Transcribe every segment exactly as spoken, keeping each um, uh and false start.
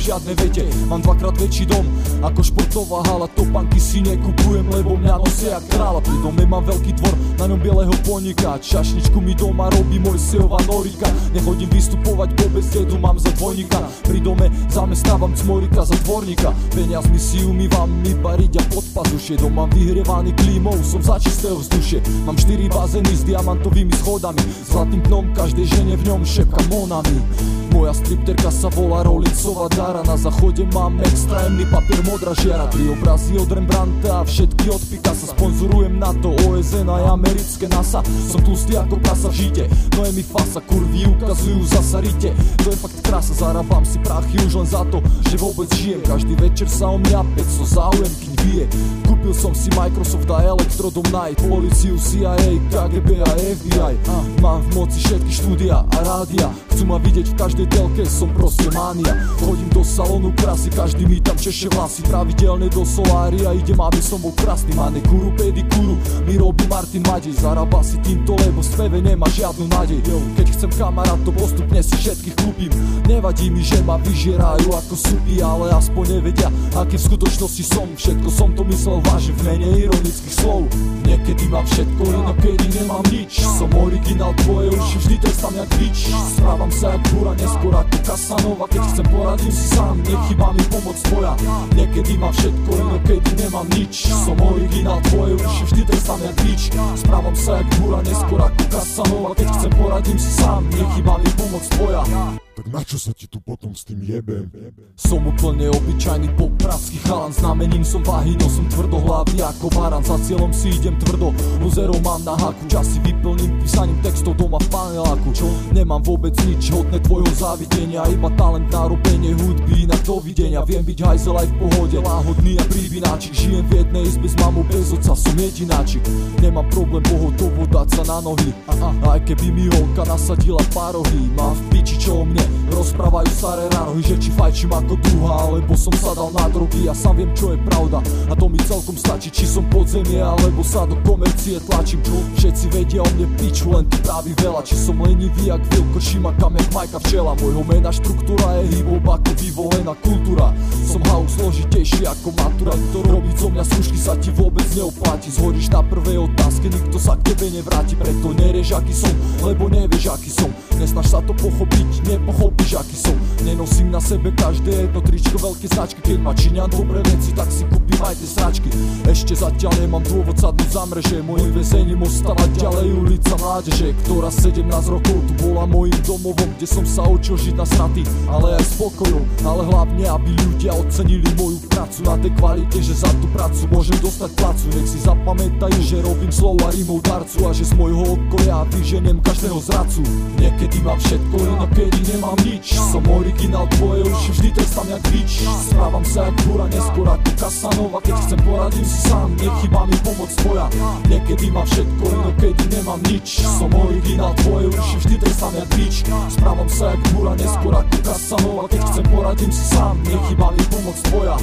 žiadne vete. Mám dvakrát väčší dom ako športová hala, topánky si nekupujem, lebo mňa nosia jak kráľa. Pri dome mám veľký dvor, na ňom bieleho ponika, čašničku mi doma robí môj sejová norika. Nechodím vystupovať, bo bez dedu mám za dvojnika. Pri dome zamestnávam cmorika za dvorníka, peniazmi si umývam iba riť a pod pazušie. Dom mám vyhrievaný klímou, som za čistého vzdušie. Mám štyri bazény s diamantovými schodami, zlatým dnom každej žene v ňom šepkam Monami. Moja stripterka sa volá Rollinsová Dara, na záchode mám extra jemný papier modrá žiara. Tri obrazy od Rembrandta a všetky od Picassa, sponzorujem na to ó es en aj americké NASA. Som tlustý ako prasa v žite, no je mi fasa, kurvy ukazujú zasa rite. To je fakt krása, zarábam si prachy už len za to, že vôbec žijem. Každý večer sa o mňa päťsto záujem kým bije. Kúpil som si Microsoft a Electrodom Night, policiu, C I A, K G B a F B I. Mám v moci všetky štúdia a rádia, chcú ma vidieť v každej telke, som proste mania. Chodím do salónu krasy, každý mi tam češe vlasy, pravidelne do solária idem, aby som bol krásny. Manikúru, pedikúru mi robí Martin Madej, zarába si týmto, lebo z P V nemá žiadnu nádej. Keď chcem kamarátov, postupne si všetkých kúpim. Nevadí mi, že ma vyžierajú ako supy, ale aspoň nevedia, aký v skutočnosti som. Všetko som to myslel vážne v mene ironických slov. Niekedy mám všetko, inokedy nemám nič. Som originál, tvoje uši vždy trestám jak bič. Správam sa jak búra, neskôr ako Casanova. Keď chcem, poradím si sám, nechýba mi pomoc tvoja. Niekedy mám všetko, inokedy nemám nič. Som originál, tvoje uši vždy trestám jak bič. Správam sa jak búra, neskôr ako Casanova. Keď chcem, poradím si sám, nechýba mi pomoc tvoja. Tak na čo sa ti tu potom s tým jebem? Som úplne obyčajný popravský chalan, znamením som váhy, no som tvrdohlavý ako varan. Za cieľom si idem tvrdo, luzerov mám na haku, časy vyplním písaním textov doma v paneláku. Čo? Nemám vôbec nič hodné tvojho závidenia, iba talent na robenie hudby, inak dovidenia. Viem byť hajzel aj v pohode, láhodný a prívináčik. Žijem v jednej izbe s mamou bez otca, som jedináčik. Nemám problém pohotovo dať sa na nohy, aj keby mi holka nasadila párohy. Mám v piči, čo o mne rozprávajú staré rárohy, že či fajčím ako druhá, alebo som sa dal na drogy. Ja sám viem, čo je pravda, a to mi celkom stačí, či som podzemie, alebo sa do komercie tlačím. Čo? Všetci vedia o mne piču, len ty právi veľa. Či som lenivý jak Vilko, šimakam jak Majka včela. Môjho mena štruktúra je hip-hop ako vyvolená kultúra. Som house zložitejší ako matura. To robiť zo mňa služky sa ti vôbec neoplatí. Zhoríš na prvej otázke, nikto sa k tebe nevráti. Preto nerieš aký som, lebo nevieš aký som. Nesnaž sa to pochopiť, nepochopíš aký som. Nenosím na sebe každé jedno tričko veľké značky. Keď ma činia dobré veci, tak si kúpim aj tie sračky. Ešte zatiaľ nemám dôvod sadnúť za mreže. Mojím väzením ostala ďalej ulica mládeže, ktorá sedemnásť rokov tu bola mojím domovom, kde som sa učil žiť na straty, ale aj spokojom. Ale hlavne, aby ľudia ocenili moju prácu na tej kvalite, že za tú prácu môžem dostať placu. Nech si zapamätajú, že robím slova rímov darcu a že z mojho okolia vyženiem každého zradcu. Niekedy mám všetko, inokedy nemám nič. Som originál, tvoje uši vždy trestám jak bič. Správam sa jak búra, neskôr ako Casanova. Keď chcem, poradím si sám, nechýba mi pomoc tvoja. Niekedy mám všetko, inokedy nemám nič. Som originál, tvoje uši vždy trestám jak bič. Správam sa jak búra, neskôr ako Casanova. Keď chcem, poradím si sám, nechýba mi pomoc tvoja.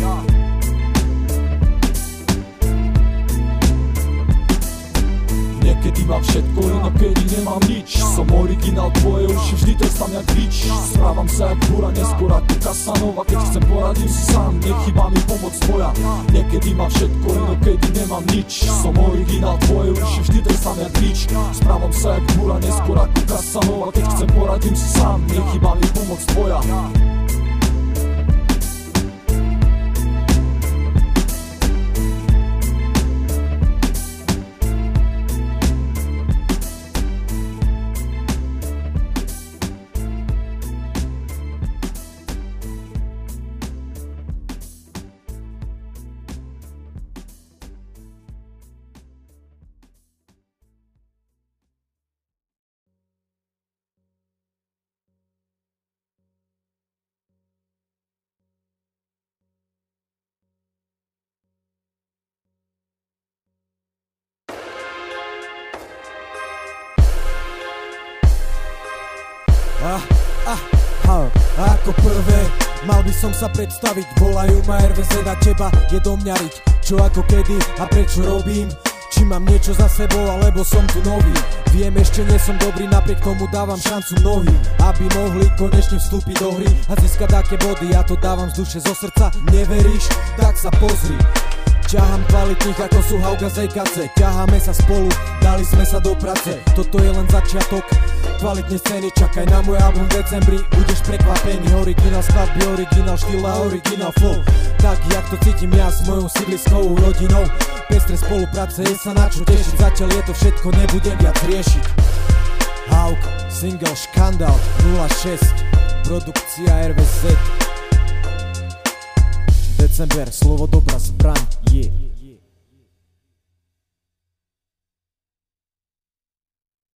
Niekedy mám všetko, inokedy nemám nič. Som originál, tvoje uši vždy trestám jak bič. Správam sa jak búra, neskôr ako Casanova. Keď chcem, poradím si sám, nechýba mi pomoc tvoja. Niekedy mám všetko, inokedy nemám nič. Som originál, tvoje uši vždy trestám jak bič. Správam sa jak búra, neskôr ako Casanova. Keď chcem, poradím si sám, nechýba mi pomoc tvoja. Ah, ah, ah, ako prvé mal by som sa predstaviť, volajú ma er vé zet a teba je do mňa riť. Čo ako kedy a prečo robím? Či či mám niečo za sebou, alebo som tu nový. Viem, ešte nie som dobrý, napriek tomu dávam šancu mnohým, aby mohli konečne vstúpiť do hry a získať také body. Ja to dávam z duše, zo srdca. Neveríš? Tak sa pozri. Ťahám kvalitných ako sú Hauga z ká cé. Ťaháme sa spolu, dali sme sa do práce. Toto je len začiatok kvalitnej scény. Čakaj na môj album v decembri, budeš prekvapený. Originál skladby, originál štýl a originál flow. Tak jak to cítim ja s mojou sídliskovou rodinou. Pestré spolupráce, je sa na čo tešiť. Zatiaľ je to všetko, nebudem viac riešiť. Haug, single Škandál nula šesť, produkcia er vé zet. December, slovo dobra zbraň, je yeah.